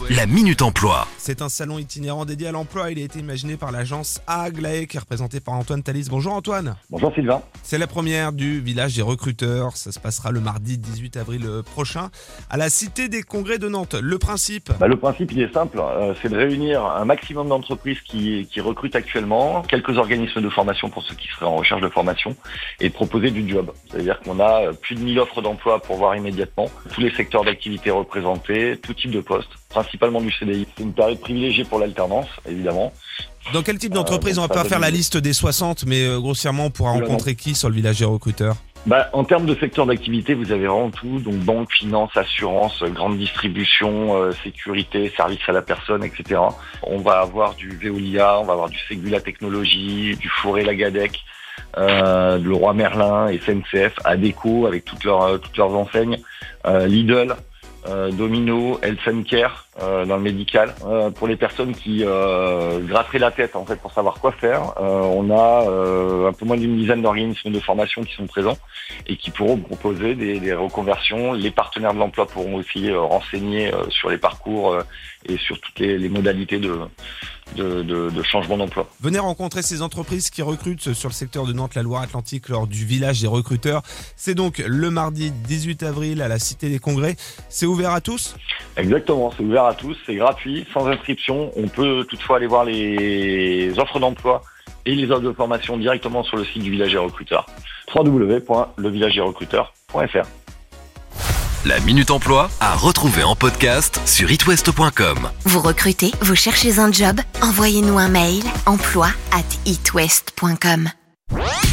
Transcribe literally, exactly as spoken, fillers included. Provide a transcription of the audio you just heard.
La Minute Emploi. C'est un salon itinérant dédié à l'emploi. Il a été imaginé par l'agence Aglaé, qui est représentée par Antoine Thalys. Bonjour Antoine. Bonjour Sylvain. C'est la première du village des recruteurs. Ça se passera le mardi dix-huit avril prochain à la Cité des Congrès de Nantes. Le principe bah, Le principe, il est simple. Euh, c'est de réunir un maximum d'entreprises qui, qui recrutent actuellement, quelques organismes de formation pour ceux qui seraient en recherche de formation, et de proposer du job. C'est-à-dire qu'on a plus de mille offres d'emploi pour voir immédiatement, tous les secteurs d'activité représentés, tout type de postes, principalement du C D I. C'est une période privilégiée pour l'alternance, évidemment. Dans quel type d'entreprise? euh, On va pas faire la liste des soixante, mais euh, grossièrement, on pourra Oula, rencontrer non. qui sur le village des recruteurs? Bah, en termes de secteur d'activité, vous avez vraiment tout, donc banque, finance, assurance, grande distribution, euh, sécurité, service à la personne, et cetera. On va avoir du Veolia, on va avoir du Ségula Technologies, du Fourré Lagadec, euh, de Leroy Merlin, S N C F, Adecco avec toutes leurs toutes leurs enseignes, euh, Lidl. Euh, Domino, Health Care euh, dans le médical. Euh, pour les personnes qui euh, gratteraient la tête en fait pour savoir quoi faire, euh, on a euh, un peu moins d'une dizaine d'organismes de formation qui sont présents et qui pourront proposer des, des reconversions. Les partenaires de l'emploi pourront aussi euh, renseigner euh, sur les parcours euh, et sur toutes les, les modalités de, de, de, de changement d'emploi. Venez rencontrer ces entreprises qui recrutent sur le secteur de Nantes, la Loire-Atlantique lors du village des recruteurs. C'est donc le mardi dix-huit avril à la Cité des Congrès. C'est ouvert à tous? Exactement, c'est ouvert à tous, c'est gratuit, sans inscription. On peut toutefois aller voir les offres d'emploi et les offres de formation directement sur le site du village des recruteurs, w w w point le village des recruteurs point f r. La Minute Emploi à retrouver en podcast sur it west point com. Vous recrutez, vous cherchez un job? Envoyez-nous un mail emploi arobase it west point com.